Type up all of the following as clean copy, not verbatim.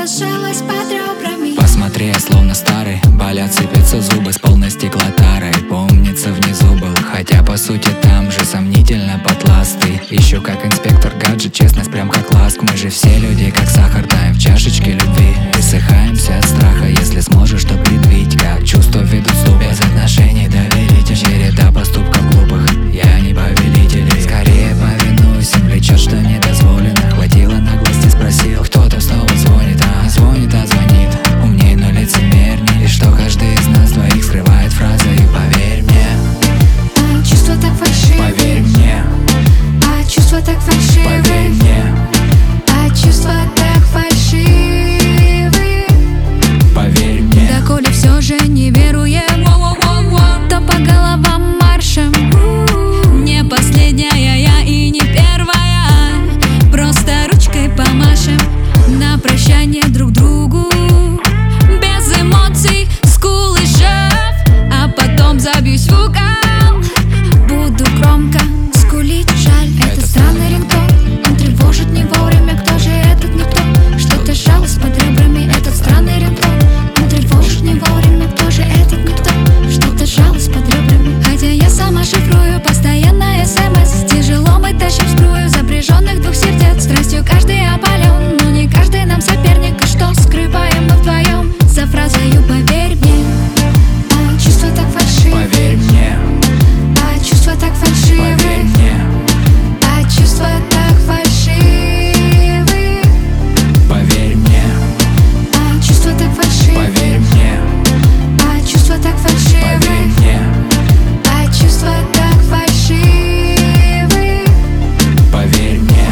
что-то сжалось под ребрами. Посмотри, я словно старый, болят, сыпятся зубы с полной стеклотарой. Помнится, внизу был, хотя по сути там же сомнительно потластый. Ищу как инспектор гаджет, честность прям как ласк. Мы же все люди, как сахар, таем в чашечке любви. Присыхаемся от страха, если сможешь, то предвидь, как чувства ведут стоп. Без отношений доверитель, череда поступков глупых. Я не повелитель, скорее повинуюсь им. Влечет, что не дозволено. Хватило наглости, спросил, кто-то снова звонит. Не звонит, а звонит. Умней, но лицемерней. И что каждый из нас двоих скрывает фразы. И поверь мне, чувства так фальшивые. поверь мне, чувства так фальшивые. поверь мне, чувства так фальшивые. поверь мне. Да коли все же не веруем, то по головам маршем. Не последняя я и не первая. Просто ручкой помашем на прощание друг другу. Без эмоций, скулы сжав, а потом забьюсь в угол. Буду громко скулить, жаль. Это странный рингтон, он тревожит не вовремя. Кто же этот никто? Что-то сжалось под ребрами. Этот странный рингтон, он тревожит не вовремя. Кто же этот никто? Что-то сжалось под ребрами. Хотя я сама шифрую постоянно СМС. Тяжело мы тащим сбрую запряженных двух сердец. Страстью каждый опален, но не каждый нам соперник. И что скрываем мы вдвоем за фразою «поверь мне». Чувства так фальшивые. Поверь мне, Чувства так фальшивые. поверь мне, Чувства так фальшивые. поверь мне, Чувства так фальшивые. поверь мне, Чувства так фальшивые. поверь мне, Чувства так фальшивые. поверь мне.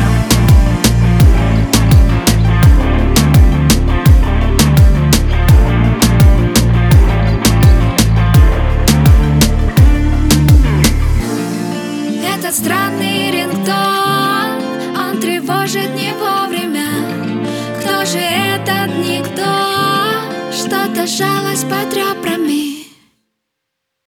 Этот странный рингтон, он тревожит не вовремя. Кто же этот никто? Что-то сжалось под ребрами.